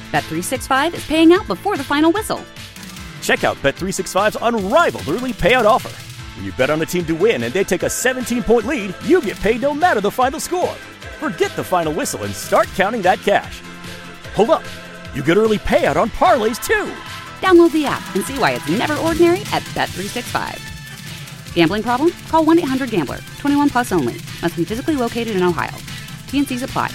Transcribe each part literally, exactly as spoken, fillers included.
Bet three sixty-five is paying out before the final whistle. Check out Bet three sixty-five's unrivaled early payout offer. When you bet on a team to win and they take a seventeen-point lead, you get paid no matter the final score. Forget the final whistle and start counting that cash. Hold up. You get early payout on parlays, too. Download the app and see why it's never ordinary at Bet three sixty-five. Gambling problem? Call one eight hundred gambler. twenty-one plus only. Must be physically located in Ohio. T N Cs apply.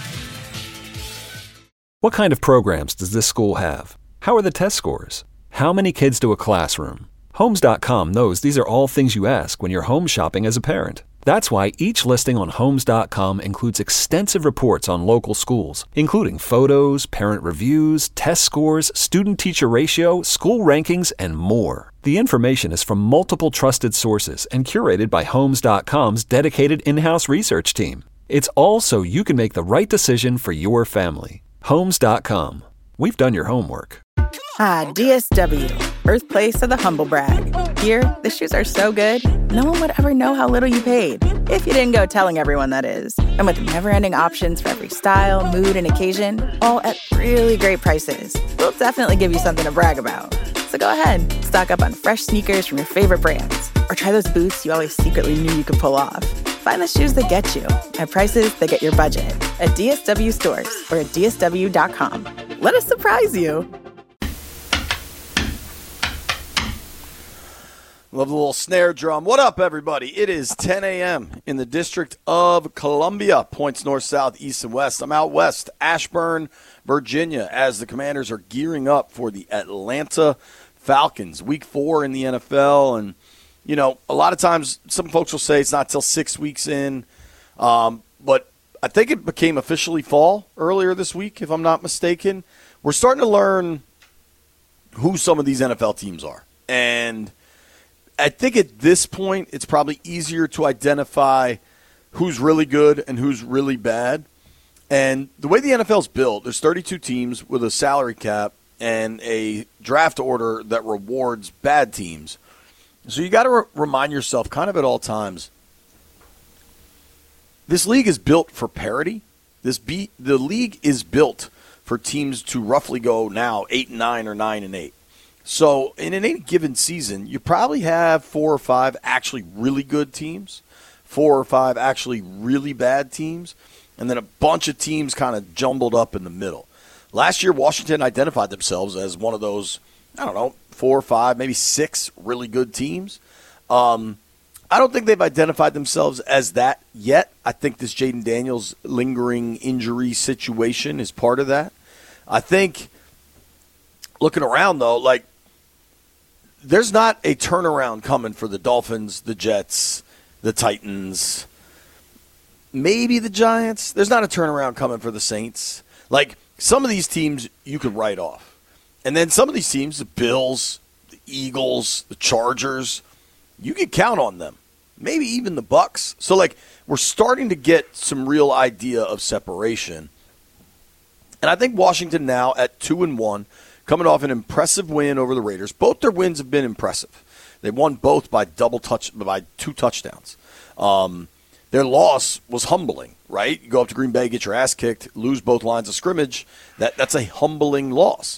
What kind of programs does this school have? How are the test scores? How many kids to a classroom? Homes dot com knows these are all things you ask when you're home shopping as a parent. That's why each listing on Homes dot com includes extensive reports on local schools, including photos, parent reviews, test scores, student-teacher ratio, school rankings, and more. The information is from multiple trusted sources and curated by Homes dot com's dedicated in-house research team. It's all so you can make the right decision for your family. Homes dot com. We've done your homework. Ah, D S W, birthplace of the humble brag. Here, the shoes are so good, no one would ever know how little you paid. If you didn't go telling everyone, that is. And with never-ending options for every style, mood, and occasion, all at really great prices, we'll definitely give you something to brag about. So go ahead, stock up on fresh sneakers from your favorite brands, or try those boots you always secretly knew you could pull off. Find the shoes that get you at prices that get your budget at D S W stores or at D S W dot com. Let us surprise you. Love the little snare drum. What up, everybody? It is ten a.m. in the District of Columbia. Points north, south, east, and west. I'm out west, Ashburn, Virginia, as the Commanders are gearing up for the Atlanta Falcons. Week four in the N F L. And, you know, a lot of times some folks will say it's not till six weeks in. Um, but I think it became officially fall earlier this week, if I'm not mistaken. We're starting to learn who some of these N F L teams are. And I think at this point, it's probably easier to identify who's really good and who's really bad. And the way the N F L is built, there's thirty-two teams with a salary cap and a draft order that rewards bad teams. So you got to re- remind yourself kind of at all times, this league is built for parity. This be- the league is built for teams to roughly go now eight and nine or nine and eight. So in any given season, you probably have four or five actually really good teams, four or five actually really bad teams, and then a bunch of teams kind of jumbled up in the middle. Last year, Washington identified themselves as one of those, I don't know, four or five, maybe six really good teams. Um, I don't think they've identified themselves as that yet. I think this Jaden Daniels lingering injury situation is part of that. I think looking around, though, like, there's not a turnaround coming for the Dolphins, the Jets, the Titans, maybe the Giants. There's not a turnaround coming for the Saints. Like, some of these teams you could write off. And then some of these teams, the Bills, the Eagles, the Chargers, you can count on them. Maybe even the Bucks. So, like, we're starting to get some real idea of separation. And I think Washington now at two and one, coming off an impressive win over the Raiders. Both their wins have been impressive. They won both by double touch by two touchdowns. Um, their loss was humbling, right? You go up to Green Bay, get your ass kicked, lose both lines of scrimmage. That that's a humbling loss.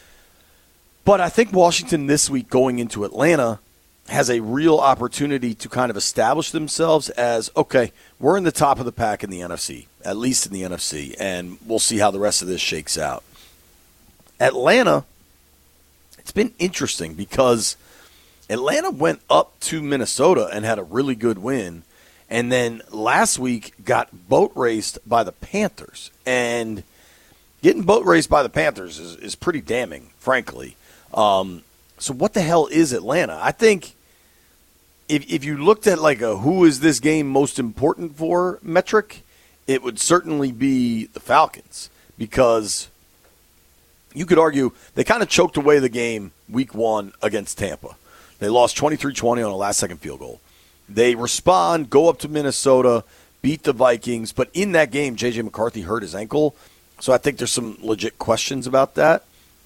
But I think Washington this week going into Atlanta has a real opportunity to kind of establish themselves as, okay, we're in the top of the pack in the N F C, at least in the N F C, and we'll see how the rest of this shakes out. Atlanta, it's been interesting because Atlanta went up to Minnesota and had a really good win, and then last week got boat raced by the Panthers. And getting boat raced by the Panthers is, is pretty damning, frankly. Um, so what the hell is Atlanta? I think if if you looked at like a who is this game most important for metric, it would certainly be the Falcons, because you could argue they kind of choked away the game week one against Tampa. They lost twenty-three twenty on a last-second field goal. They respond, go up to Minnesota, beat the Vikings. But in that game, J J. McCarthy hurt his ankle. So I think there's some legit questions about that.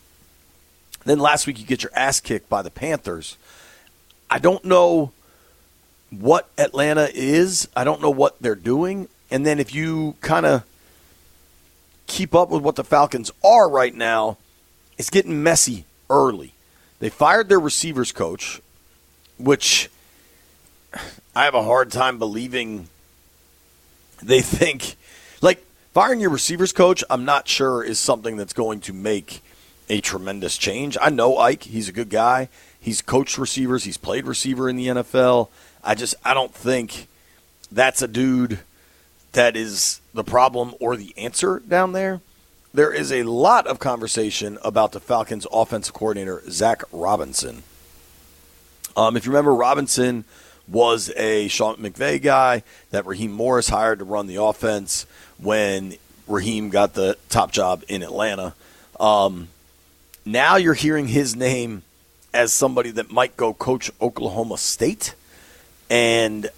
Then last week you get your ass kicked by the Panthers. I don't know what Atlanta is. I don't know what they're doing. And then if you kind of keep up with what the Falcons are right now, it's getting messy early. They fired their receivers coach, which I have a hard time believing they think. Like, firing your receivers coach, I'm not sure is something that's going to make a tremendous change. I know Ike. He's a good guy. He's coached receivers. He's played receiver in the N F L. I just, I don't think that's a dude that is the problem or the answer down there. There is a lot of conversation about the Falcons' offensive coordinator, Zach Robinson. Um, if you remember, Robinson was a Sean McVay guy that Raheem Morris hired to run the offense when Raheem got the top job in Atlanta. Um, now you're hearing his name as somebody that might go coach Oklahoma State. And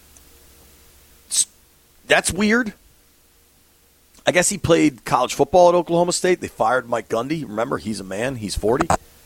that's weird. I guess he played college football at Oklahoma State. They fired Mike Gundy. Remember, he's a man. He's forty.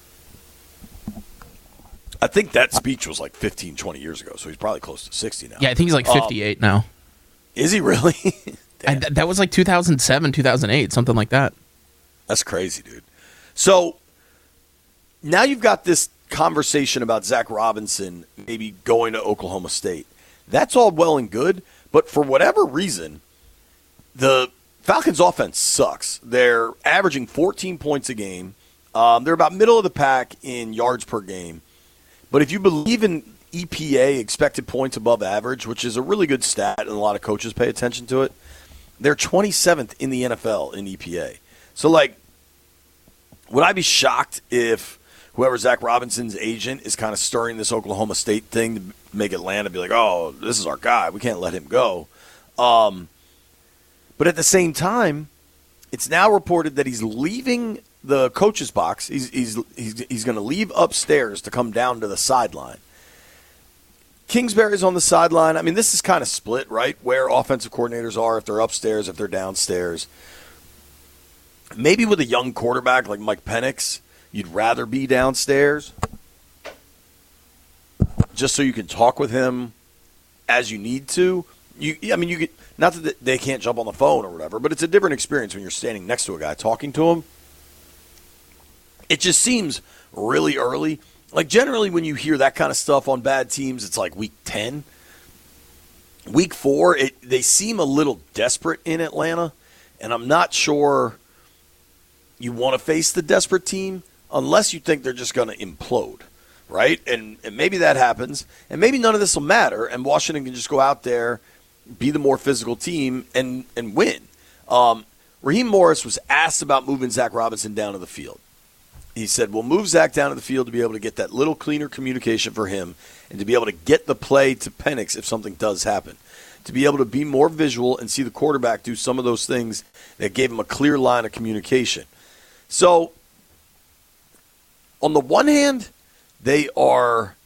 I think that speech was like fifteen, twenty years ago, so he's probably close to sixty now. Yeah, I think he's like fifty-eight um, now. Is he really? I, that was like two thousand seven, two thousand eight, something like that. That's crazy, dude. So now you've got this conversation about Zach Robinson maybe going to Oklahoma State. That's all well and good, but for whatever reason, the Falcons' offense sucks. They're averaging fourteen points a game. Um, they're about middle of the pack in yards per game. But if you believe in E P A, expected points above average, which is a really good stat and a lot of coaches pay attention to it, they're twenty-seventh in the N F L in E P A. So, like, would I be shocked if whoever Zach Robinson's agent is kind of stirring this Oklahoma State thing to make Atlanta be like, oh, this is our guy. We can't let him go. Um, but at the same time, it's now reported that he's leaving the coach's box. He's he's he's, he's going to leave upstairs to come down to the sideline. Kingsbury's on the sideline. I mean, this is kind of split, right, where offensive coordinators are, if they're upstairs, if they're downstairs. Maybe with a young quarterback like Mike Penix, you'd rather be downstairs just so you can talk with him as you need to. You, I mean, you get, not that they can't jump on the phone or whatever, but it's a different experience when you're standing next to a guy talking to him. It just seems really early. Like, generally when you hear that kind of stuff on bad teams, it's like week ten. Week four, it, they seem a little desperate in Atlanta, and I'm not sure you want to face the desperate team unless you think they're just going to implode, right? And, and maybe that happens, and maybe none of this will matter, and Washington can just go out there, be the more physical team, and, and win. Um, Raheem Morris was asked about moving Zach Robinson down to the field. He said, we'll move Zach down to the field to be able to get that little cleaner communication for him and to be able to get the play to Penix if something does happen. To be able to be more visual and see the quarterback do some of those things that gave him a clear line of communication. So, on the one hand, they are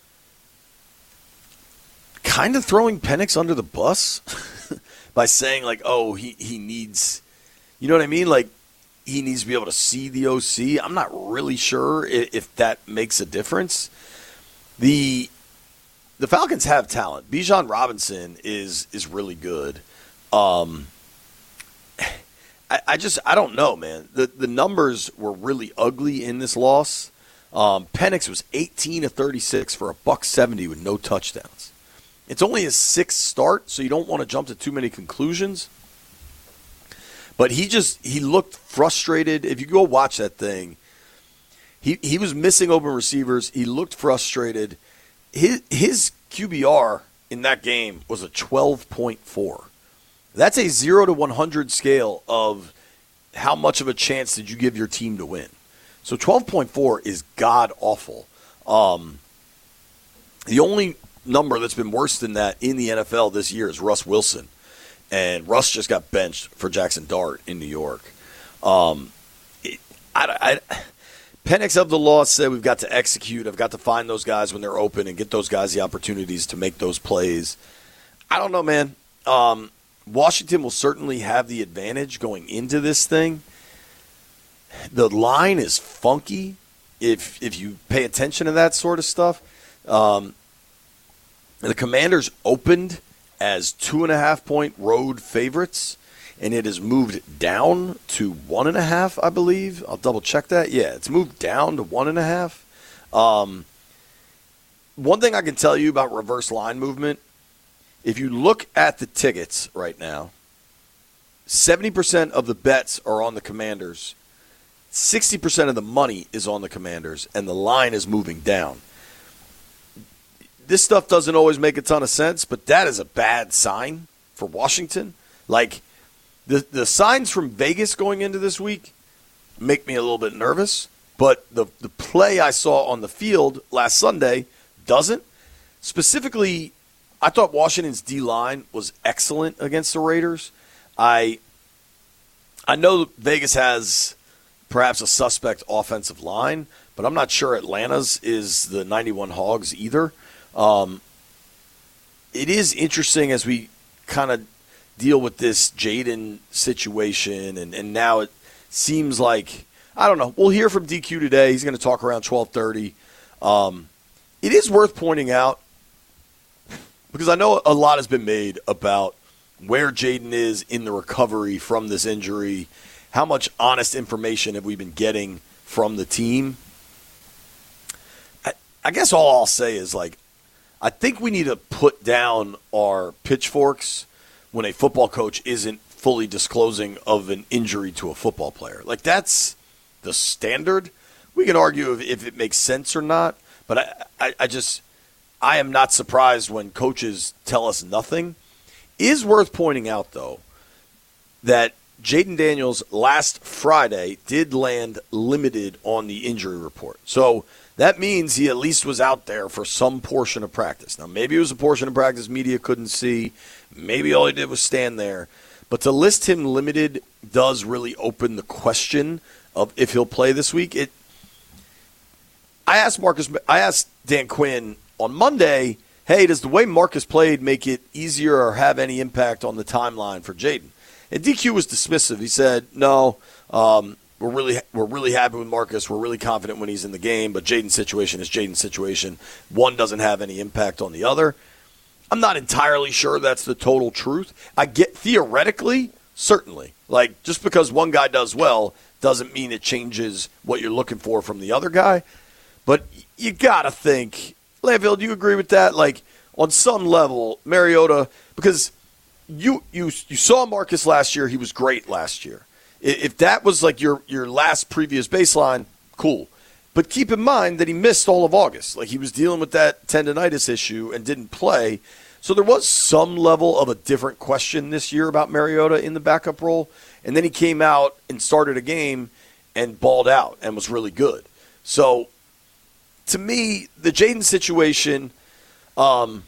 kind of throwing Penix under the bus by saying, like, oh, he, he needs, you know what I mean? Like, he needs to be able to see the O C. I'm not really sure if, if that makes a difference. The the Falcons have talent. Bijan Robinson is is really good. Um, I, I just I don't know, man. The the numbers were really ugly in this loss. Um, Penix was eighteen of thirty-six for a buck seventy with no touchdowns. It's only his sixth start, so you don't want to jump to too many conclusions. But he just, he looked frustrated. If you go watch that thing, he he was missing open receivers. He looked frustrated. His, his Q B R in that game was a twelve point four. That's a zero to one hundred scale of how much of a chance did you give your team to win. So twelve point four is god-awful. Um, the only number that's been worse than that in the N F L this year is Russ Wilson. And Russ just got benched for Jackson Dart in New York. Um, it, I, I, Penix of the law said we've got to execute. I've got to find those guys when they're open and get those guys the opportunities to make those plays. I don't know, man. Um, Washington will certainly have the advantage going into this thing. The line is funky if if you pay attention to that sort of stuff. Um, the Commanders opened as two and a half point road favorites, and it has moved down to one and a half, I believe. I'll double check that. Yeah, it's moved down to one and a half. Um, one thing I can tell you about reverse line movement, if you look at the tickets right now, seventy percent of the bets are on the Commanders. sixty percent of the money is on the Commanders, and the line is moving down. This stuff doesn't always make a ton of sense, but that is a bad sign for Washington. Like, the the signs from Vegas going into this week make me a little bit nervous, but the, the play I saw on the field last Sunday doesn't. Specifically, I thought Washington's D-line was excellent against the Raiders. I I know Vegas has perhaps a suspect offensive line, but I'm not sure Atlanta's is the ninety-one Hogs either. Um, it is interesting as we kind of deal with this Jaden situation, and, and now it seems like, I don't know, we'll hear from D Q today. He's going to talk around twelve thirty. Um, it is worth pointing out, because I know a lot has been made about where Jaden is in the recovery from this injury, how much honest information have we been getting from the team. I, I guess all I'll say is, like, I think we need to put down our pitchforks when a football coach isn't fully disclosing of an injury to a football player. Like, that's the standard. We can argue if, if it makes sense or not, but I, I, I just – I am not surprised when coaches tell us nothing. It is worth pointing out, though, that Jaden Daniels last Friday did land limited on the injury report. So that means he at least was out there for some portion of practice. Now, maybe it was a portion of practice media couldn't see. Maybe all he did was stand there. But to list him limited does really open the question of if he'll play this week. It. I asked Marcus. I asked Dan Quinn on Monday, hey, does the way Marcus played make it easier or have any impact on the timeline for Jaden? And D Q was dismissive. He said, no, um, we're really we're really happy with Marcus. We're really confident when he's in the game, but Jaden's situation is Jaden's situation. One doesn't have any impact on the other. I'm not entirely sure that's the total truth. I get theoretically, certainly. Like, just because one guy does well doesn't mean it changes what you're looking for from the other guy. But you got to think, Landfield, do you agree with that? Like, on some level, Mariota, because you you you saw Marcus last year. He was great last year. If that was like your, your last previous baseline, cool. But keep in mind that he missed all of August. Like, he was dealing with that tendonitis issue and didn't play. So there was some level of a different question this year about Mariota in the backup role. And then he came out and started a game and balled out and was really good. So, to me, the Jaden situation, um,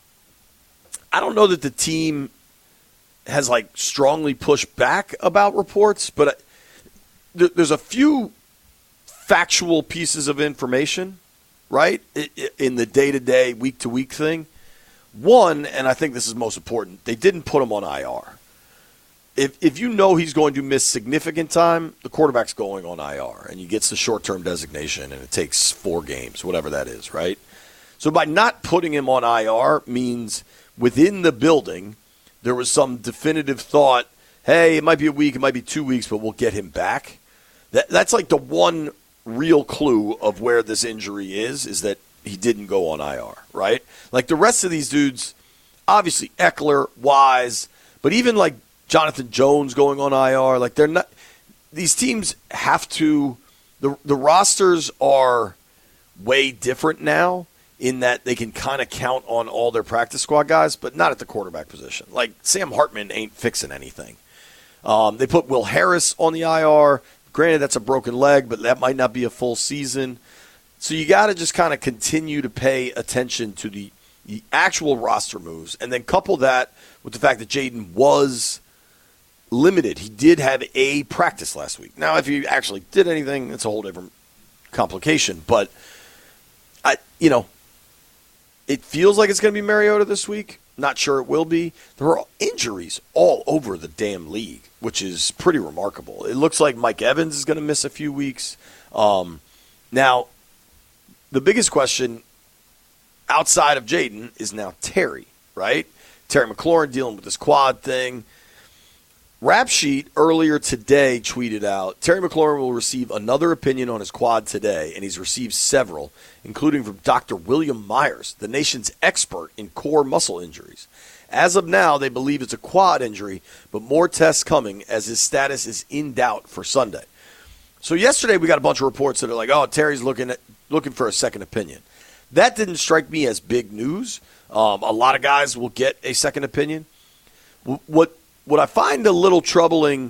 I don't know that the team has, like, strongly pushed back about reports, but I, there, there's a few factual pieces of information, right, in the day-to-day, week-to-week thing. One, and I think this is most important, they didn't put him on I R. If if you know he's going to miss significant time, the quarterback's going on I R, and he gets the short-term designation, and it takes four games, whatever that is, right? So by not putting him on I R means within the building there was some definitive thought, hey, it might be a week, it might be two weeks, but we'll get him back. That That's like the one real clue of where this injury is, is that he didn't go on I R, right? Like the rest of these dudes, obviously Eckler, Wise, but even like Jonathan Jones going on I R, like they're not, these teams have to, the the rosters are way different now in that they can kind of count on all their practice squad guys, but not at the quarterback position. Like Sam Hartman ain't fixing anything. Um, they put Will Harris on the I R. Granted, that's a broken leg, but that might not be a full season. So you got to just kind of continue to pay attention to the, the actual roster moves, and then couple that with the fact that Jaden was limited. He did have a practice last week. Now, if he actually did anything, it's a whole different complication. But, I, you know, it feels like it's going to be Mariota this week. Not sure it will be. There are injuries all over the damn league, which is pretty remarkable. It looks like Mike Evans is going to miss a few weeks. Um, now, the biggest question outside of Jaden is now Terry, right? Terry McLaurin dealing with this quad thing. Rap Sheet earlier today tweeted out, Terry McLaurin will receive another opinion on his quad today, and he's received several, including from Doctor William Myers, the nation's expert in core muscle injuries. As of now, they believe it's a quad injury, but more tests coming as his status is in doubt for Sunday. So yesterday we got a bunch of reports that are like, oh, Terry's looking at, looking for a second opinion. That didn't strike me as big news. Um, a lot of guys will get a second opinion. What What I find a little troubling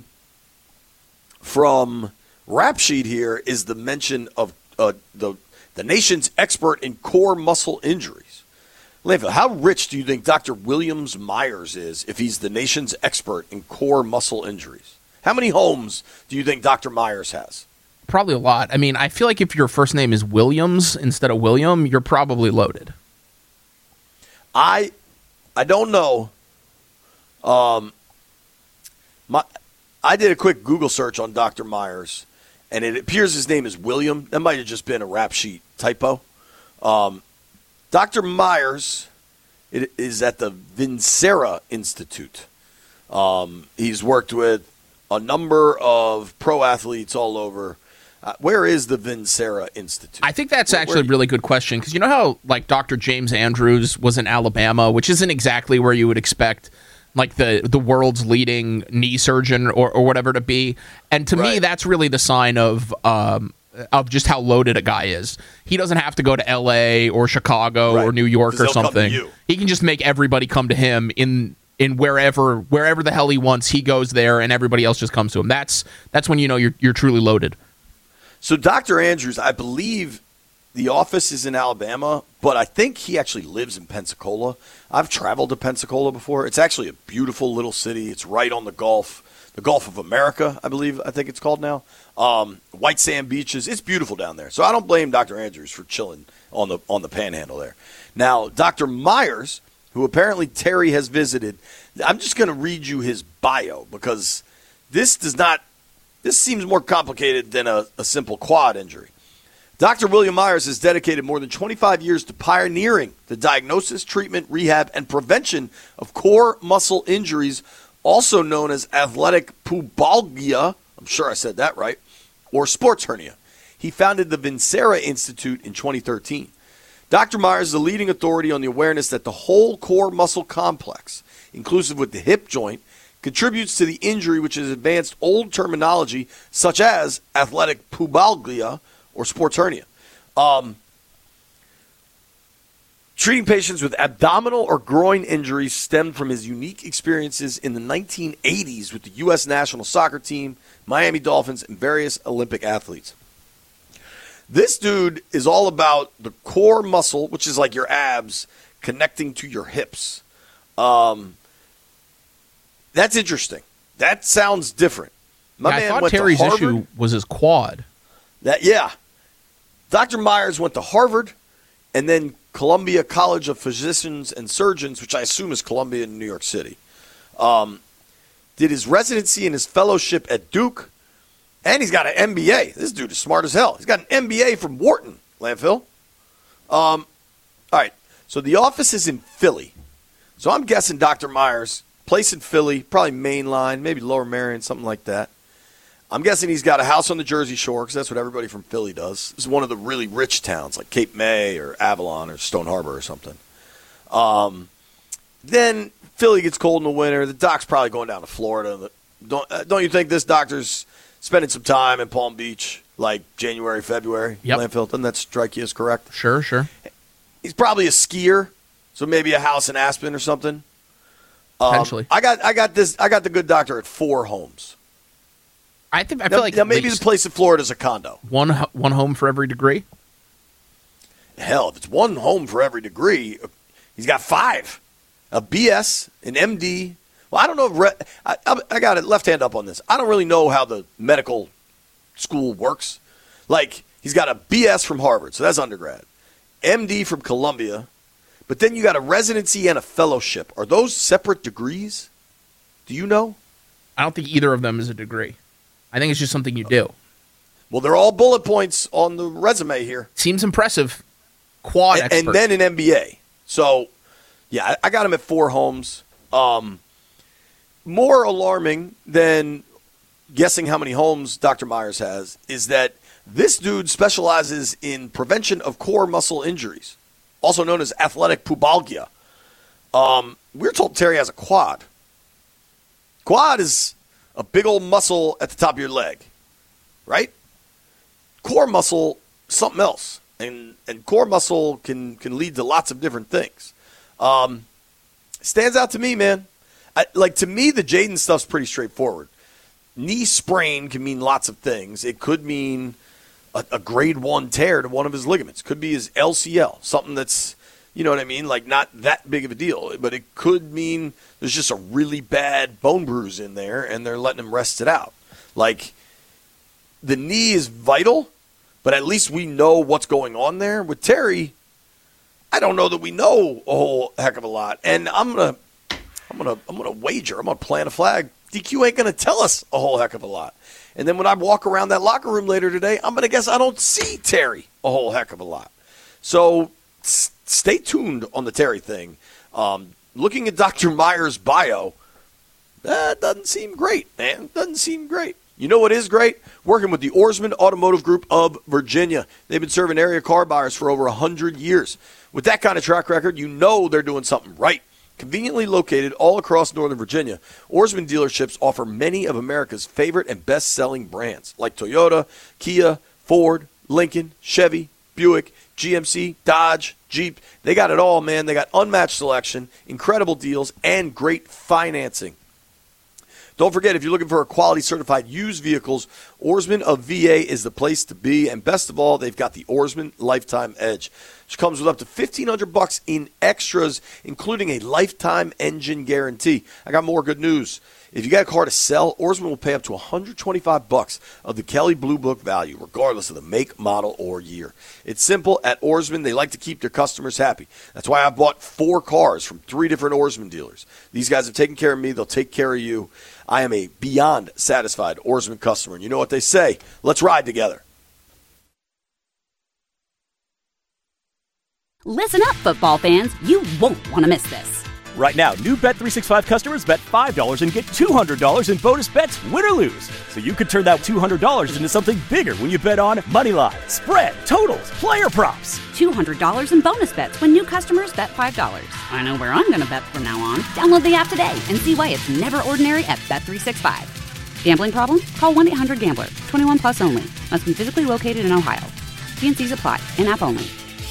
from Rap Sheet here is the mention of uh, the the nation's expert in core muscle injuries. Landfill, how rich do you think Doctor Williams Myers is if he's the nation's expert in core muscle injuries? How many homes do you think Doctor Myers has? Probably a lot. I mean, I feel like if your first name is Williams instead of William, you're probably loaded. I I don't know. Um. My, I did a quick Google search on Doctor Myers, and it appears his name is William. That might have just been a Rap Sheet typo. Um, Doctor Myers it is at the Vincera Institute. Um, he's worked with a number of pro athletes all over. Uh, where is the Vincera Institute? I think that's where, actually where a really good question, because you know how like Doctor James Andrews was in Alabama, which isn't exactly where you would expect like the, the world's leading knee surgeon or, or whatever to be. And to right. me, that's really the sign of um, of just how loaded a guy is. He doesn't have to go to L A or Chicago right. or New York or something. He can just make everybody come to him in in wherever wherever the hell he wants. He goes there, and everybody else just comes to him. That's that's when you know you're you're truly loaded. So Doctor Andrews, I believe the office is in Alabama, but I think he actually lives in Pensacola. I've traveled to Pensacola before. It's actually a beautiful little city. It's right on the Gulf, the Gulf of America, I believe, I think it's called now. Um, white sand beaches. It's beautiful down there. So I don't blame Doctor Andrews for chilling on the on the panhandle there. Now, Doctor Myers, who apparently Terry has visited, I'm just going to read you his bio because this does not, this seems more complicated than a, a simple quad injury. Doctor William Myers has dedicated more than twenty-five years to pioneering the diagnosis, treatment, rehab, and prevention of core muscle injuries, also known as athletic pubalgia, I'm sure I said that right, or sports hernia. He founded the Vincera Institute in twenty thirteen. Doctor Myers is the leading authority on the awareness that the whole core muscle complex, inclusive with the hip joint, contributes to the injury, which is advanced old terminology such as athletic pubalgia, or sports hernia. Um, treating patients with abdominal or groin injuries stemmed from his unique experiences in the nineteen eighties with the U S national soccer team, Miami Dolphins, and various Olympic athletes. This dude is all about the core muscle, which is like your abs, connecting to your hips. Um, that's interesting. That sounds different. My yeah, man I thought went Terry's to Harvard. issue was his quad. That yeah. Doctor Myers went to Harvard and then Columbia College of Physicians and Surgeons, which I assume is Columbia in New York City. Um, did his residency and his fellowship at Duke, and he's got an M B A. This dude is smart as hell. He's got an M B A from Wharton, Landfill. Um, all right, so the office is in Philly. So I'm guessing Doctor Myers, place in Philly, probably Main Line, maybe Lower Merion, something like that. I'm guessing he's got a house on the Jersey Shore because that's what everybody from Philly does. This is one of the really rich towns like Cape May or Avalon or Stone Harbor or something. Um, then Philly gets cold in the winter. The doc's probably going down to Florida. Don't, uh, don't you think this doctor's spending some time in Palm Beach like January, February? Yep. Landfill, doesn't that strike you as correct? Sure, sure. He's probably a skier, so maybe a house in Aspen or something. Um, Potentially. I got I got this I got the good doctor at four homes. I think I feel now, like now maybe the place in Florida is a condo. One one home for every degree. Hell, if it's one home for every degree, he's got five: a B S, an M D. Well, I don't know if re- I, I, I got it left hand up on this. I don't really know how the medical school works. Like he's got a B S from Harvard, so that's undergrad. M D from Columbia, but then you got a residency and a fellowship. Are those separate degrees? Do you know? I don't think either of them is a degree. I think it's just something you do. Well, they're all bullet points on the resume here. Seems impressive. Quad and, expert. and then an M B A. So, yeah, I, I got him at four homes. Um, more alarming than guessing how many homes Doctor Myers has is that this dude specializes in prevention of core muscle injuries, also known as athletic pubalgia. Um, we're told Terry has a quad. Quad is a big old muscle at the top of your leg, right? Core muscle, something else. And and core muscle can, can lead to lots of different things. Um, stands out to me, man. I, like, to me, the Jaden stuff's pretty straightforward. Knee sprain can mean lots of things. It could mean a, a grade one tear to one of his ligaments. Could be his L C L, something that's, you know what I mean, like not that big of a deal. But it could mean there's just a really bad bone bruise in there, and they're letting him rest it out. Like, the knee is vital, but at least we know what's going on there. With Terry, I don't know that we know a whole heck of a lot. And I'm going to I'm gonna I'm gonna wager. I'm gonna plant a flag. D Q ain't gonna tell us a whole heck of a lot. And then when I walk around that locker room later today, I'm gonna guess I don't see Terry a whole heck of a lot. So s- stay tuned on the Terry thing. Um, looking at Doctor Myers' bio, that doesn't seem great, man. Doesn't seem great. You know what is great? Working with the Oarsman Automotive Group of Virginia. They've been serving area car buyers for over one hundred years. With that kind of track record, you know they're doing something right. Conveniently located all across Northern Virginia, Oarsman dealerships offer many of America's favorite and best-selling brands like Toyota, Kia, Ford, Lincoln, Chevy, Buick, G M C, Dodge, Jeep. They got it all, man. They got unmatched selection, incredible deals, and great financing. Don't forget, if you're looking for a quality certified used vehicles, Oarsman of V A is the place to be. And best of all, they've got the Oarsman Lifetime Edge, which comes with up to fifteen hundred bucks in extras, including a lifetime engine guarantee. I got more good news. If you got a car to sell, Oarsman will pay up to one hundred twenty-five bucks of the Kelley Blue Book value, regardless of the make, model, or year. It's simple. At Oarsman, they like to keep their customers happy. That's why I bought four cars from three different Oarsman dealers. These guys have taken care of me. They'll take care of you. I am a beyond satisfied Oarsman customer. And you know what they say? Let's ride together. Listen up, football fans. You won't want to miss this. Right now, new Bet three sixty-five customers bet five dollars and get two hundred dollars in bonus bets, win or lose. So you could turn that two hundred dollars into something bigger when you bet on money line, spread, totals, player props. two hundred dollars in bonus bets when new customers bet five dollars. I know where I'm going to bet from now on. Download the app today and see why it's never ordinary at Bet three sixty-five. Gambling problem? Call one eight hundred gambler. twenty-one plus only. Must be physically located in Ohio. T and C's apply. In-app only.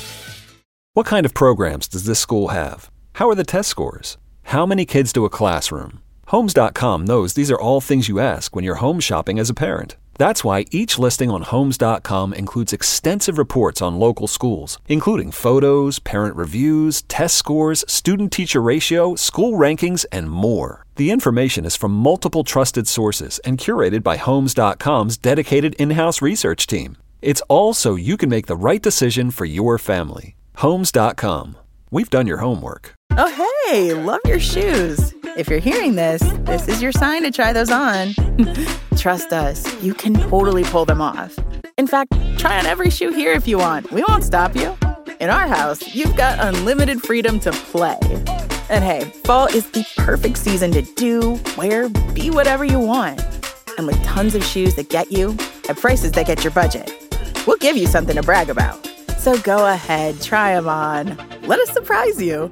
What kind of programs does this school have? How are the test scores? How many kids do a classroom? Homes dot com knows these are all things you ask when you're home shopping as a parent. That's why each listing on Homes dot com includes extensive reports on local schools, including photos, parent reviews, test scores, student-teacher ratio, school rankings, and more. The information is from multiple trusted sources and curated by Homes dot com's dedicated in-house research team. It's all so you can make the right decision for your family. Homes dot com. We've done your homework. Oh, hey, love your shoes. If you're hearing this, this is your sign to try those on. Trust us, you can totally pull them off. In fact, try on every shoe here if you want. We won't stop you. In our house, you've got unlimited freedom to play. And hey, fall is the perfect season to do, wear, be whatever you want. And with tons of shoes that get you at prices that get your budget, we'll give you something to brag about. So go ahead, try them on. Let us surprise you.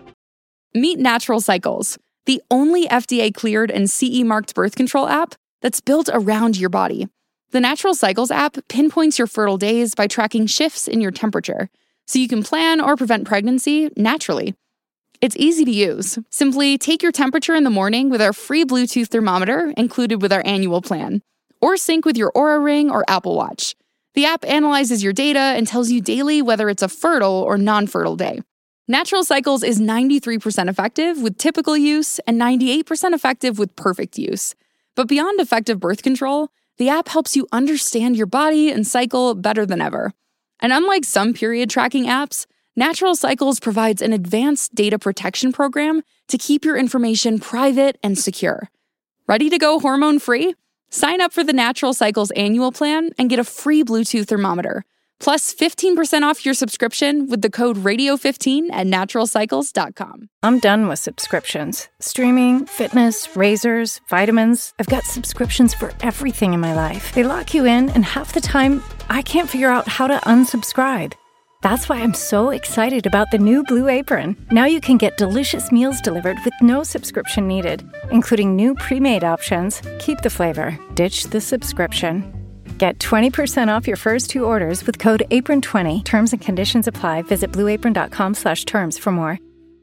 Meet Natural Cycles, the only F D A-cleared and C E-marked birth control app that's built around your body. The Natural Cycles app pinpoints your fertile days by tracking shifts in your temperature, so you can plan or prevent pregnancy naturally. It's easy to use. Simply take your temperature in the morning with our free Bluetooth thermometer included with our annual plan, or sync with your Oura Ring or Apple Watch. The app analyzes your data and tells you daily whether it's a fertile or non-fertile day. Natural Cycles is ninety-three percent effective with typical use and ninety-eight percent effective with perfect use. But beyond effective birth control, the app helps you understand your body and cycle better than ever. And unlike some period tracking apps, Natural Cycles provides an advanced data protection program to keep your information private and secure. Ready to go hormone-free? Sign up for the Natural Cycles annual plan and get a free Bluetooth thermometer. plus fifteen percent off your subscription with the code radio fifteen at natural cycles dot com. I'm done with subscriptions. Streaming, fitness, razors, vitamins. I've got subscriptions for everything in my life. They lock you in, and half the time, I can't figure out how to unsubscribe. That's why I'm so excited about the new Blue Apron. Now you can get delicious meals delivered with no subscription needed, including new pre-made options. Keep the flavor, ditch the subscription. Get twenty percent off your first two orders with code apron twenty. Terms and conditions apply. Visit blueapron.com slash terms for more.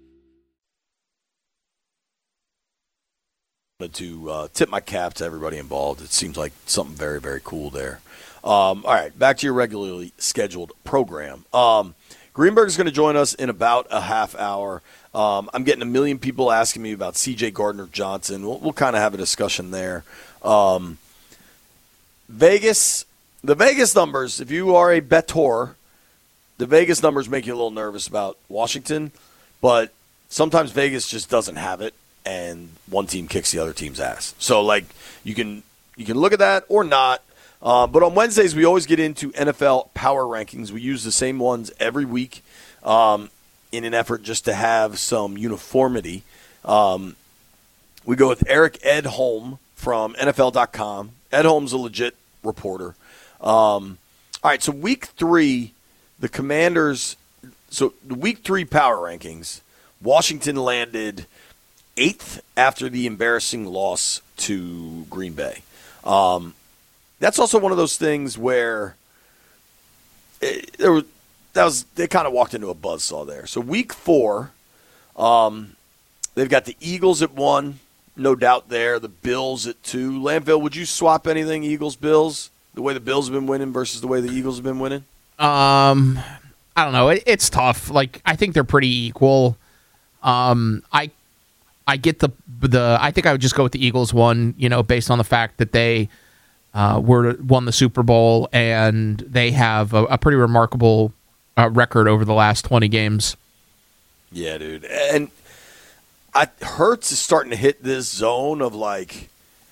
To uh, tip my cap to everybody involved. It seems like something very, very cool there. Um, all right, back to your regularly scheduled program. Um, Greenberg's going to join us in about a half hour. Um, I'm getting a million people asking me about C J Gardner-Johnson. We'll, we'll kind of have a discussion there. Um, Vegas, the Vegas numbers, if you are a bettor, the Vegas numbers make you a little nervous about Washington, but sometimes Vegas just doesn't have it, and one team kicks the other team's ass. So, like, you can you can look at that or not. Uh, but on Wednesdays, we always get into N F L power rankings. We use the same ones every week um, in an effort just to have some uniformity. Um, we go with Eric Edholm from N F L dot com. Edholm's a legit reporter. Um, all right, so week three, the Commanders – so the week three power rankings, Washington landed eighth after the embarrassing loss to Green Bay. Um That's also one of those things where it, there was, that was they kind of walked into a buzzsaw there. So week four, um, they've got the Eagles at one, no doubt there. The Bills at two. Lampville, would you swap anything, Eagles, Bills, the way the Bills have been winning versus the way the Eagles have been winning? Um, I don't know. It, it's tough. Like, I think they're pretty equal. Um, I I get the the. I think I would just go with the Eagles one. You know, based on the fact that they. Uh, were won the Super Bowl, and they have a, a pretty remarkable uh, record over the last twenty games. Yeah, dude. And I, Hurts is starting to hit this zone of, like,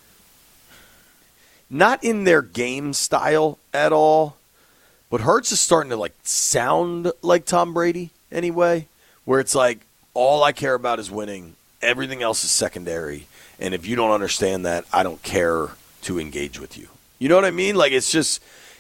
not in their game style at all, but Hurts is starting to, like, sound like Tom Brady anyway, where it's like, all I care about is winning. Everything else is secondary. And if you don't understand that, I don't care to engage with you. You know what I mean? Like, it's just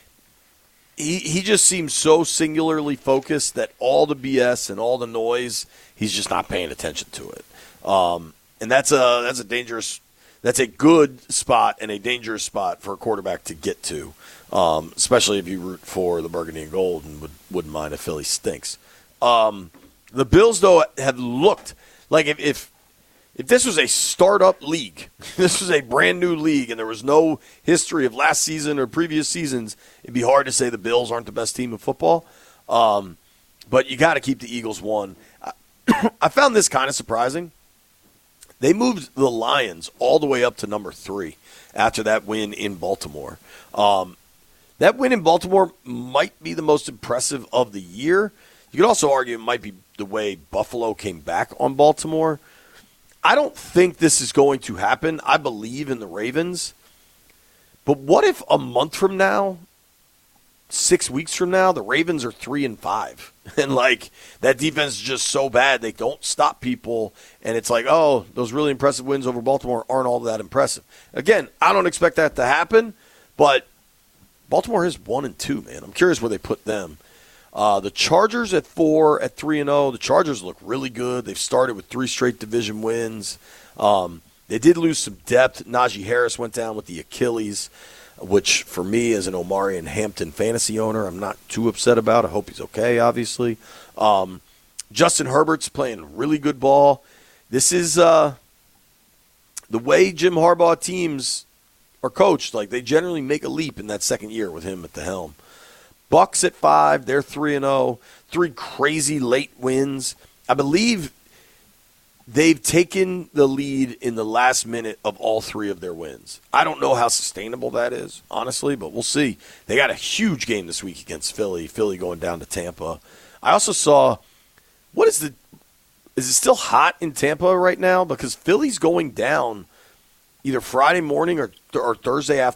he he just seems so singularly focused that all the B S and all the noise, he's just not paying attention to it. Um, and that's a that's a dangerous that's a good spot and a dangerous spot for a quarterback to get to, um, especially if you root for the Burgundy and Gold and would, wouldn't mind if Philly stinks. Um, the Bills, though, have looked like if, if If this was a startup league, this was a brand new league, and there was no history of last season or previous seasons, it'd be hard to say the Bills aren't the best team in football. Um, but you got to keep the Eagles one. I, I found this kind of surprising. They moved the Lions all the way up to number three after that win in Baltimore. Um, that win in Baltimore might be the most impressive of the year. You could also argue it might be the way Buffalo came back on Baltimore. I don't think this is going to happen. I believe in the Ravens. But what if a month from now, six weeks from now, the Ravens are three and five, and like that defense is just so bad they don't stop people, and it's like, oh, those really impressive wins over Baltimore aren't all that impressive. Again, I don't expect that to happen, but Baltimore is one and two, man. I'm curious where they put them. Uh, the Chargers at four, at three and zero. The Chargers look really good. They've started with three straight division wins. Um, they did lose some depth. Najee Harris went down with the Achilles, which for me as an Omari and Hampton fantasy owner, I'm not too upset about. I hope he's okay, obviously. Um, Justin Herbert's playing really good ball. This is uh, the way Jim Harbaugh teams are coached. Like, they generally make a leap in that second year with him at the helm. Bucks at five, they're three and oh. Three crazy late wins. I believe they've taken the lead in the last minute of all three of their wins. I don't know how sustainable that is, honestly, but we'll see. They got a huge game this week against Philly. Philly going down to Tampa. I also saw, what is the, is it still hot in Tampa right now? Because Philly's going down either Friday morning or or Thursday after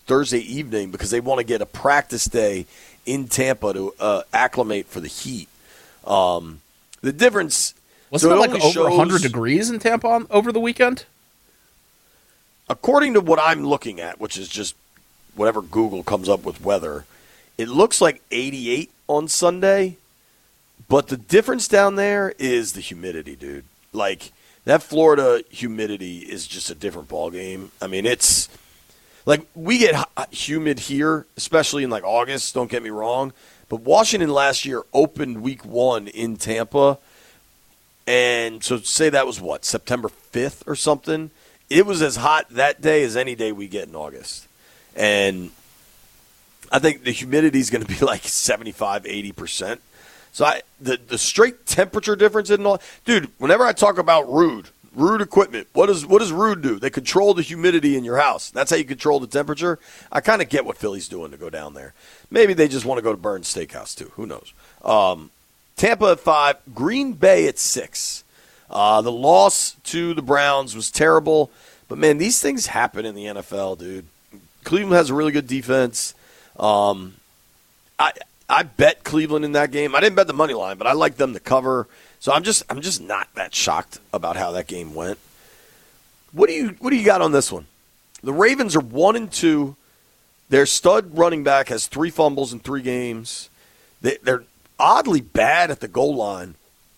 Thursday evening because they want to get a practice day in Tampa to uh, acclimate for the heat. Um, the difference wasn't so it like over one hundred degrees in Tampa on, over the weekend? According to what I'm looking at, which is just whatever Google comes up with weather, it looks like eighty-eight on Sunday. But the difference down there is the humidity, dude. Like, that Florida humidity is just a different ballgame. I mean, it's like we get hot, humid here, especially in like August, don't get me wrong. But Washington last year opened week one in Tampa. And so say that was what, September fifth or something? It was as hot that day as any day we get in August. And I think the humidity is going to be like seventy-five, eighty percent. So I, the the straight temperature difference in all, dude. Whenever I talk about Rude, Rude equipment, what does what does Rude do? They control the humidity in your house. That's how you control the temperature. I kind of get what Philly's doing to go down there. Maybe they just want to go to Burns Steakhouse too. Who knows? Um, Tampa at five, Green Bay at six. Uh, the loss to the Browns was terrible, but man, these things happen in the N F L, dude. Cleveland has a really good defense. Um, I. I bet Cleveland in that game. I didn't bet the money line, but I like them to cover. So I'm just I'm just not that shocked about how that game went. What do you what do you got on this one? The Ravens are one and two. Their stud running back has three fumbles in three games. They, they're oddly bad at the goal line.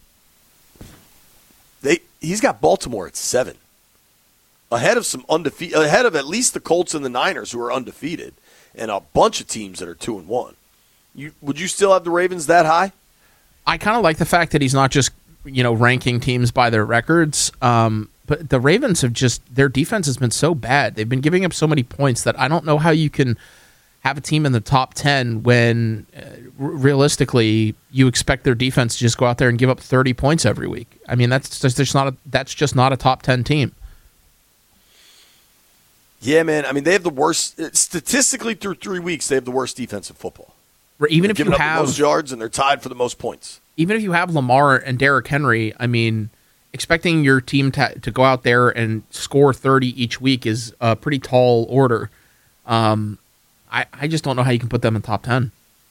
They he's got Baltimore at seven, ahead of some undefeated, ahead of at least the Colts and the Niners, who are undefeated, and a bunch of teams that are two and one. You, would you still have the Ravens that high? I kind of like the fact that he's not just, you know, ranking teams by their records. Um, but the Ravens have just, their defense has been so bad. They've been giving up so many points that I don't know how you can have a team in the top ten when uh, r- realistically you expect their defense to just go out there and give up thirty points every week. I mean, that's just, just not a, that's just not a top ten team. Yeah, man. I mean, they have the worst, statistically through three weeks, they have the worst defense in football. Even They're if you giving up have the most yards and they're tied for the most points. Even if you have Lamar and Derrick Henry, I mean, expecting your team to, to go out there and score thirty each week is a pretty tall order. Um, I, I just don't know how you can put them in top ten.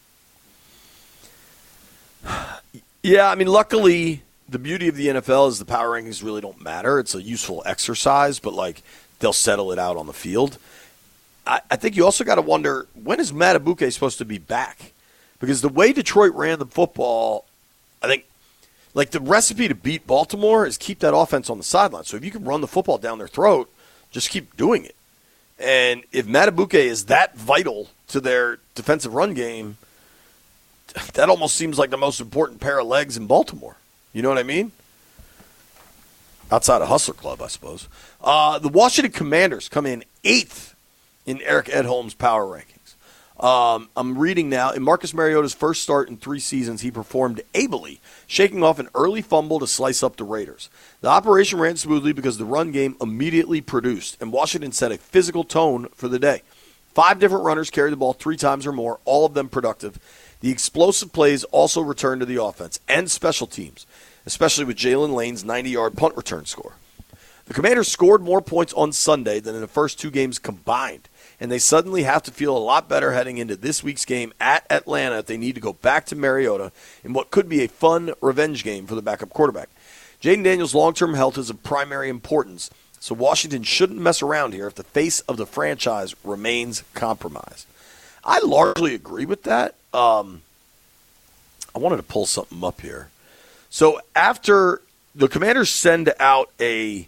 Yeah, I mean, luckily, the beauty of the N F L is the power rankings really don't matter. It's a useful exercise, but, like, they'll settle it out on the field. I, I think you also got to wonder, when is Matabuke supposed to be back? Because the way Detroit ran the football, I think, like, the recipe to beat Baltimore is keep that offense on the sideline. So if you can run the football down their throat, just keep doing it. And if Matabuke is that vital to their defensive run game, that almost seems like the most important pair of legs in Baltimore. You know what I mean? Outside of Hustler Club, I suppose. Uh, the Washington Commanders come in eighth in Eric Edholm's power rankings. Um, I'm reading now, in Marcus Mariota's first start in three seasons, he performed ably, shaking off an early fumble to slice up the Raiders. The operation ran smoothly because the run game immediately produced, and Washington set a physical tone for the day. Five different runners carried the ball three times or more, all of them productive. The explosive plays also returned to the offense and special teams, especially with Jalen Lane's ninety-yard punt return score. The Commanders scored more points on Sunday than in the first two games combined, and they suddenly have to feel a lot better heading into this week's game at Atlanta if they need to go back to Mariota in what could be a fun revenge game for the backup quarterback. Jaden Daniels' long-term health is of primary importance, so Washington shouldn't mess around here if the face of the franchise remains compromised. I largely agree with that. Um, I wanted to pull something up here. So after the Commanders send out a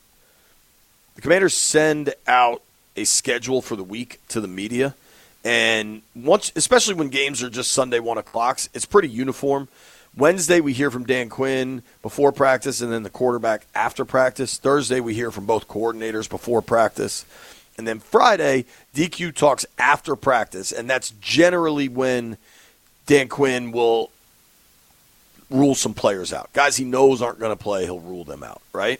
the Commanders send out a schedule for the week to the media, and once, especially when games are just Sunday one o'clocks, it's pretty uniform. Wednesday we hear from Dan Quinn before practice, and then the quarterback after practice. Thursday we hear from both coordinators before practice, and then Friday D Q talks after practice, and that's generally when Dan Quinn will rule some players out. Guys he knows aren't going to play, he'll rule them out, right?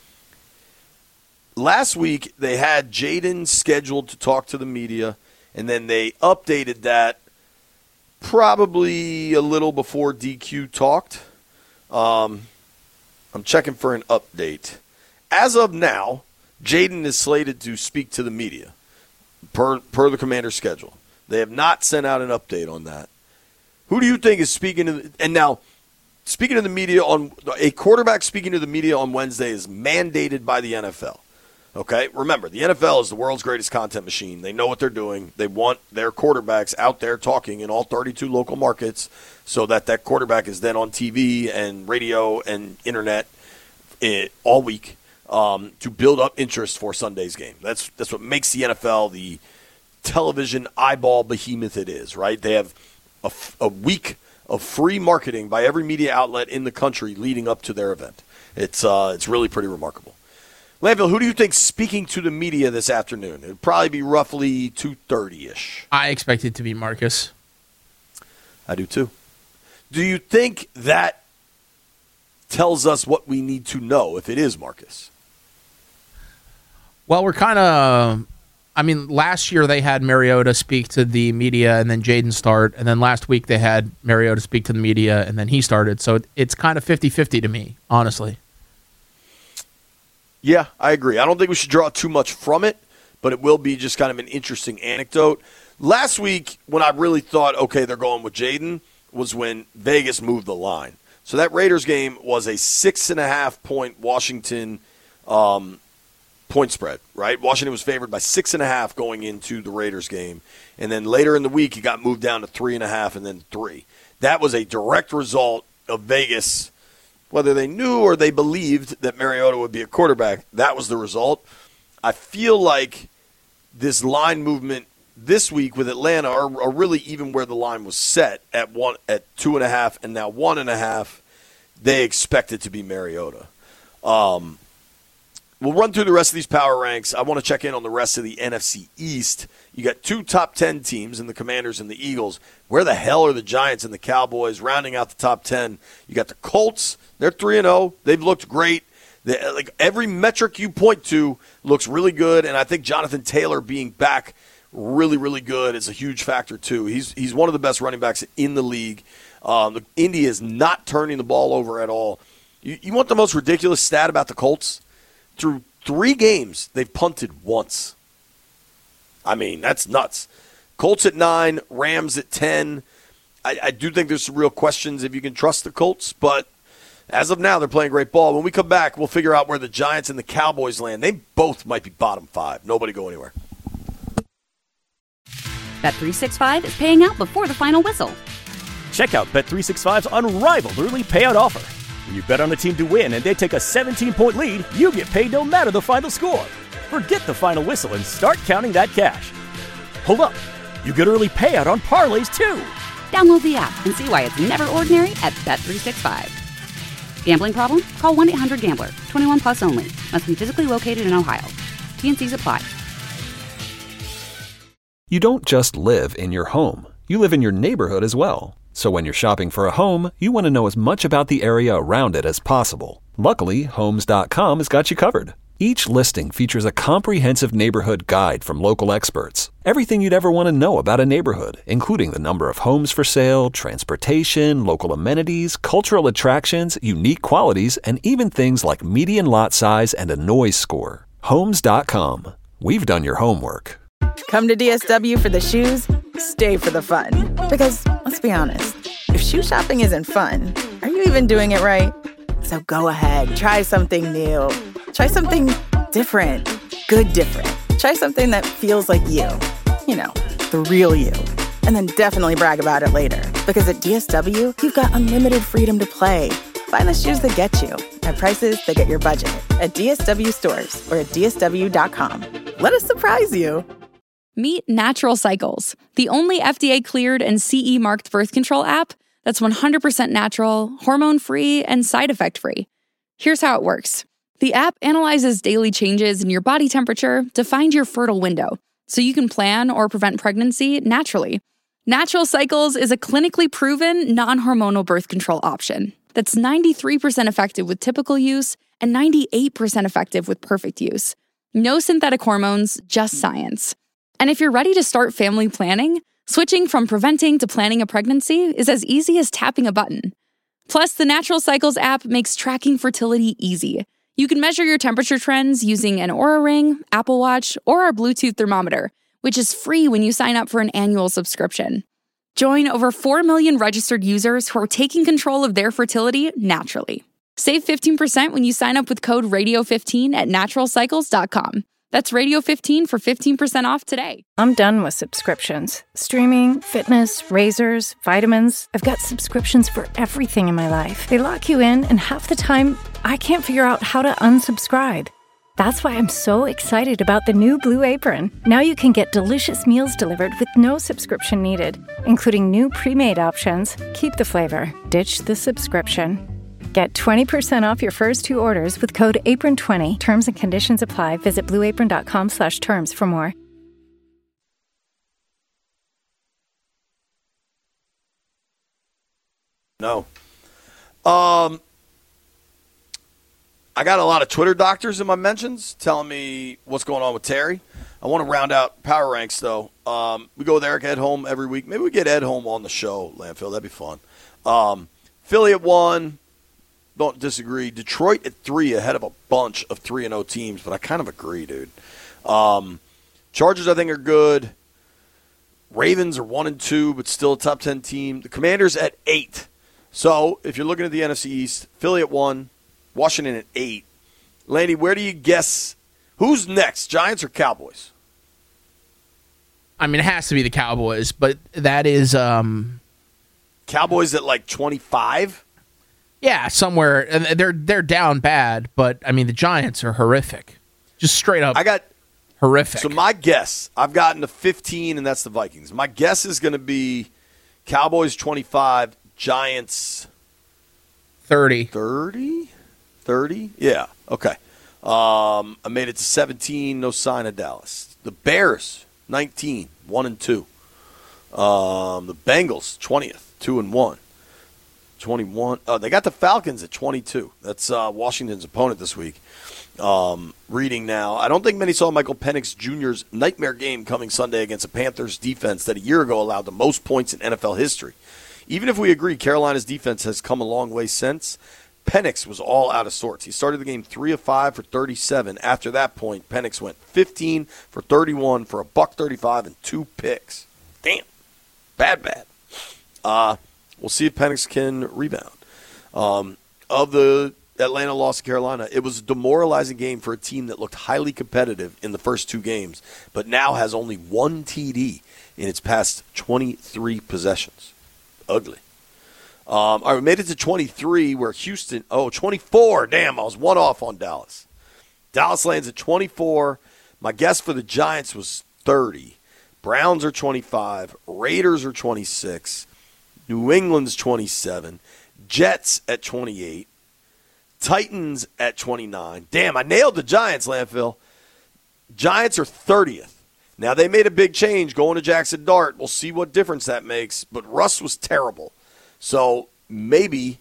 Last week, they had Jaden scheduled to talk to the media, and then they updated that probably a little before D Q talked. Um, I'm checking for an update. As of now, Jaden is slated to speak to the media. per per the Commander's schedule. They have not sent out an update on that. Who do you think is speaking to the, and now speaking to the media on a quarterback speaking to the media on Wednesday is mandated by the N F L. Okay, remember the N F L is the world's greatest content machine. They know what they're doing. They want their quarterbacks out there talking in all thirty-two local markets, so that that quarterback is then on T V and radio and internet it, all week um, to build up interest for Sunday's game. That's that's what makes the N F L the television eyeball behemoth it is. Right? They have a, a week of free marketing by every media outlet in the country leading up to their event. It's uh, it's really pretty remarkable. Landville, who do you think speaking to the media this afternoon? It would probably be roughly two thirty-ish. I expect it to be Marcus. I do too. Do you think that tells us what we need to know if it is Marcus? Well, we're kind of, I mean, last year they had Mariota speak to the media and then Jaden start, and then last week they had Mariota speak to the media and then he started. So it's kind of fifty-fifty to me, honestly. Yeah, I agree. I don't think we should draw too much from it, but it will be just kind of an interesting anecdote. Last week, when I really thought, okay, they're going with Jaden, was when Vegas moved the line. So that Raiders game was a six and a half point Washington um, point spread, right? Washington was favored by six and a half going into the Raiders game. And then later in the week, it got moved down to three and a half and then three. That was a direct result of Vegas. Whether they knew or they believed that Mariota would be a quarterback, that was the result. I feel like this line movement this week with Atlanta are, are really even where the line was set at one at two and a half and now one and a half. They expect it to be Mariota. Um, we'll run through the rest of these power ranks. I want to check in on the rest of the N F C East. You got two top ten teams in the Commanders and the Eagles. Where the hell are the Giants and the Cowboys rounding out the top ten? You got the Colts. They're three and oh. They've looked great. They, like every metric you point to looks really good, and I think Jonathan Taylor being back really, really good is a huge factor too. He's he's one of the best running backs in the league. Um, the, Indy is not turning the ball over at all. You, you want the most ridiculous stat about the Colts? Through three games, they've punted once. I mean, that's nuts. Colts at nine, Rams at ten. I, I do think there's some real questions if you can trust the Colts, but as of now, they're playing great ball. When we come back, we'll figure out where the Giants and the Cowboys land. They both might be bottom five. Nobody go anywhere. Bet three sixty-five is paying out before the final whistle. Check out Bet three sixty-five's unrivaled early payout offer. When you bet on a team to win and they take a seventeen point lead, you get paid no matter the final score. Forget the final whistle and start counting that cash. Hold up. You get early payout on parlays, too. Download the app and see why it's never ordinary at Bet three sixty-five. Gambling problem? Call one eight hundred gambler. twenty-one plus only. Must be physically located in Ohio. T N Cs apply. You don't just live in your home. You live in your neighborhood as well. So when you're shopping for a home, you want to know as much about the area around it as possible. Luckily, Homes dot com has got you covered. Each listing features a comprehensive neighborhood guide from local experts. Everything you'd ever want to know about a neighborhood, including the number of homes for sale, transportation, local amenities, cultural attractions, unique qualities, and even things like median lot size and a noise score. Homes dot com. We've done your homework. Come to D S W for the shoes, stay for the fun. Because, let's be honest, if shoe shopping isn't fun, are you even doing it right? So go ahead, try something new. Try something different. Good different. Try something that feels like you. You know, the real you. And then definitely brag about it later. Because at D S W, you've got unlimited freedom to play. Find the shoes that get you at prices that get your budget at D S W stores or at D S W dot com. Let us surprise you. Meet Natural Cycles, the only F D A-cleared and C E-marked birth control app that's one hundred percent natural, hormone-free, and side effect-free. Here's how it works. The app analyzes daily changes in your body temperature to find your fertile window, so you can plan or prevent pregnancy naturally. Natural Cycles is a clinically proven, non-hormonal birth control option that's ninety-three percent effective with typical use and ninety-eight percent effective with perfect use. No synthetic hormones, just science. And if you're ready to start family planning, switching from preventing to planning a pregnancy is as easy as tapping a button. Plus, the Natural Cycles app makes tracking fertility easy. You can measure your temperature trends using an Oura Ring, Apple Watch, or our Bluetooth thermometer, which is free when you sign up for an annual subscription. Join over four million registered users who are taking control of their fertility naturally. Save fifteen percent when you sign up with code radio fifteen at natural cycles dot com. That's radio fifteen for fifteen percent off today. I'm done with subscriptions. Streaming, fitness, razors, vitamins. I've got subscriptions for everything in my life. They lock you in, and half the time, I can't figure out how to unsubscribe. That's why I'm so excited about the new Blue Apron. Now you can get delicious meals delivered with no subscription needed, including new pre-made options. Keep the flavor, ditch the subscription. Get twenty percent off your first two orders with code apron twenty. Terms and conditions apply. Visit blueapron.com slash terms for more. No. Um, I got a lot of Twitter doctors in my mentions telling me what's going on with Terry. I want to round out power ranks, though. Um, we go with Eric Edholm every week. Maybe we get Edholm on the show, Landfill. That'd be fun. Um, Philly at one. Don't disagree. Detroit at three, ahead of a bunch of three and oh teams, but I kind of agree, dude. Um, Chargers, I think, are good. Ravens are one and two, but still a top ten team. The Commanders at eight. So if you're looking at the N F C East, Philly at one, Washington at eight. Landy, where do you guess who's next, Giants or Cowboys? I mean, it has to be the Cowboys, but that is um... Cowboys at like twenty-five. Yeah, somewhere. And they're they're down bad, but I mean the Giants are horrific, just straight up. I got horrific. So my guess, I've gotten to fifteen, and that's the Vikings. My guess is going to be Cowboys twenty-five, Giants thirty. Thirty, thirty. Yeah. Okay. Um, I made it to seventeen. No sign of Dallas. The Bears nineteen, one and two. Um, the Bengals twentieth, two and one. twenty-one. Oh, they got the Falcons at twenty-two. That's uh, Washington's opponent this week. Um, reading now. I don't think many saw Michael Penix Junior's nightmare game coming Sunday against a Panthers defense that a year ago allowed the most points in N F L history. Even if we agree Carolina's defense has come a long way since, Penix was all out of sorts. He started the game three of five for thirty-seven. After that point, Penix went fifteen for thirty-one for a buck thirty-five and two picks. Damn. Bad, bad. Uh, we'll see if Penix can rebound. Um, of the Atlanta loss to Carolina, it was a demoralizing game for a team that looked highly competitive in the first two games, but now has only one T D in its past twenty-three possessions. Ugly. Um, I made it to twenty-three where Houston, oh, twenty-four. Damn, I was one off on Dallas. Dallas lands at twenty-four. My guess for the Giants was thirty. Browns are twenty-five. Raiders are twenty-six. New England's twenty-seven. Jets at twenty-eight. Titans at twenty-nine. Damn, I nailed the Giants, Landfill. Giants are thirtieth. Now, they made a big change going to Jackson Dart. We'll see what difference that makes. But Russ was terrible. So maybe,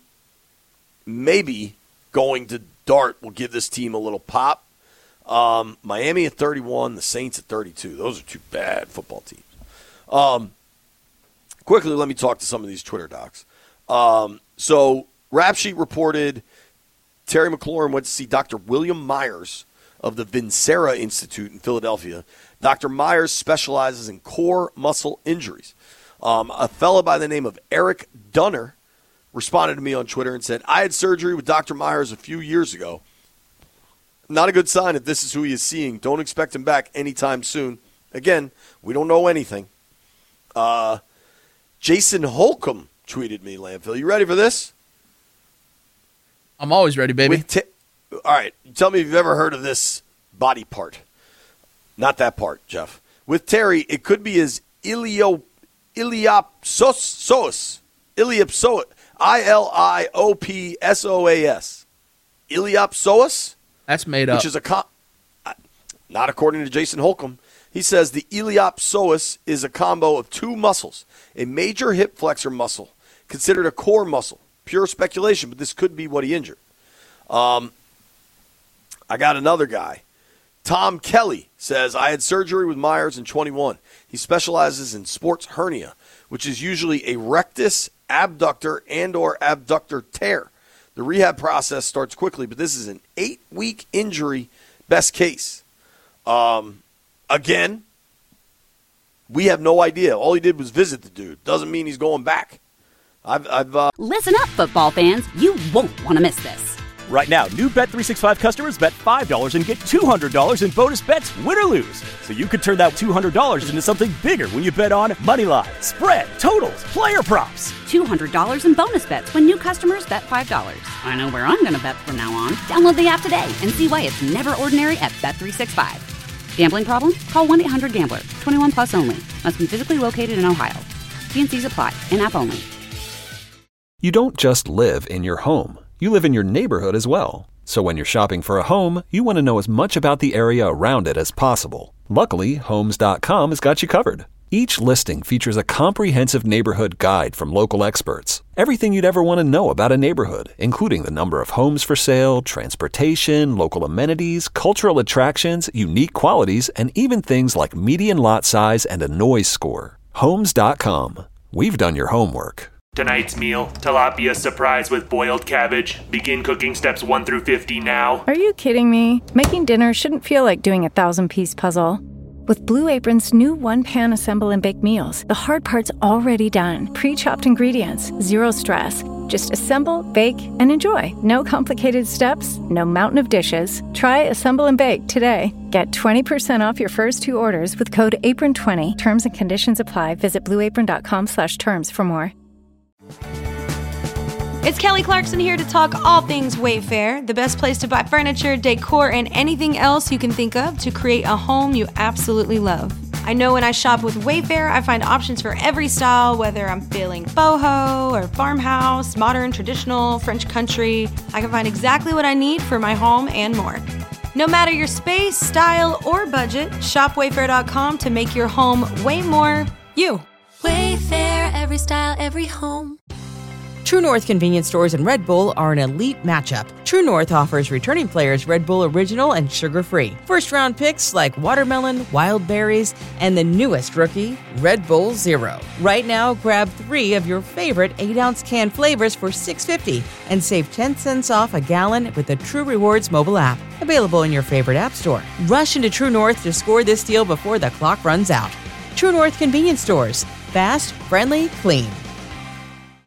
maybe going to Dart will give this team a little pop. Um, Miami at thirty-one, the Saints at thirty-two. Those are two bad football teams. Um, quickly, let me talk to some of these Twitter docs. Um, so Rap Sheet reported Terry McLaurin went to see Doctor William Myers of the Vincera Institute in Philadelphia. Doctor Myers specializes in core muscle injuries. Um, a fellow by the name of Eric Dunner responded to me on Twitter and said, I had surgery with Doctor Myers a few years ago. Not a good sign if this is who he is seeing. Don't expect him back anytime soon. Again, we don't know anything. Uh, Jason Holcomb tweeted me, Landfill. You ready for this? I'm always ready, baby. With t- All right. Tell me if you've ever heard of this body part. Not that part, Jeff. With Terry, it could be his ilio, iliopsoas. Iliopsoas. I L I O P S O A S. Iliopsoas? That's made up. Which is a com- not according to Jason Holcomb. He says the iliopsoas is a combo of two muscles, a major hip flexor muscle, considered a core muscle. Pure speculation, but this could be what he injured. Um, I got another guy. Tom Kelly says, I had surgery with Myers in twenty-one. He specializes in sports hernia, which is usually a rectus abductor and or abductor tear. The rehab process starts quickly, but this is an eight-week injury, best case. Um, again, We have no idea. All he did was visit the dude. Doesn't mean he's going back. I've, I've uh... Listen up, football fans. You won't want to miss this. Right now, new Bet three sixty-five customers bet five dollars and get two hundred dollars in bonus bets, win or lose. So you could turn that two hundred dollars into something bigger when you bet on money line, spread, totals, player props. two hundred dollars in bonus bets when new customers bet five dollars. I know where I'm going to bet from now on. Download the app today and see why it's never ordinary at Bet three sixty-five. Gambling problem? Call one eight hundred gambler. twenty-one plus only. Must be physically located in Ohio. T and C's apply. In-app only. You don't just live in your home. You live in your neighborhood as well. So when you're shopping for a home, you want to know as much about the area around it as possible. Luckily, Homes dot com has got you covered. Each listing features a comprehensive neighborhood guide from local experts. Everything you'd ever want to know about a neighborhood, including the number of homes for sale, transportation, local amenities, cultural attractions, unique qualities, and even things like median lot size and a noise score. Homes dot com. We've done your homework. Tonight's meal, tilapia surprise with boiled cabbage. Begin cooking steps one through fifty now. Are you kidding me? Making dinner shouldn't feel like doing a thousand-piece puzzle. With Blue Apron's new one-pan assemble and bake meals, the hard part's already done. Pre-chopped ingredients, zero stress. Just assemble, bake, and enjoy. No complicated steps, no mountain of dishes. Try Assemble and Bake today. Get twenty percent off your first two orders with code apron twenty. Terms and conditions apply. Visit blue apron dot com slash terms for more. It's Kelly Clarkson here to talk all things Wayfair, the best place to buy furniture, decor, and anything else you can think of to create a home you absolutely love. I know when I shop with Wayfair, I find options for every style, whether I'm feeling boho or farmhouse, modern, traditional, French country. I can find exactly what I need for my home and more. No matter your space, style, or budget, shop wayfair dot com to make your home way more you. Wayfair, every style, every home. True North convenience stores and Red Bull are an elite matchup. True North offers returning players Red Bull Original and sugar-free. First-round picks like watermelon, wild berries, and the newest rookie, Red Bull Zero. Right now, grab three of your favorite eight-ounce can flavors for six dollars and fifty cents and save ten cents off a gallon with the True Rewards mobile app. Available in your favorite app store. Rush into True North to score this deal before the clock runs out. True North convenience stores. Fast, friendly, clean.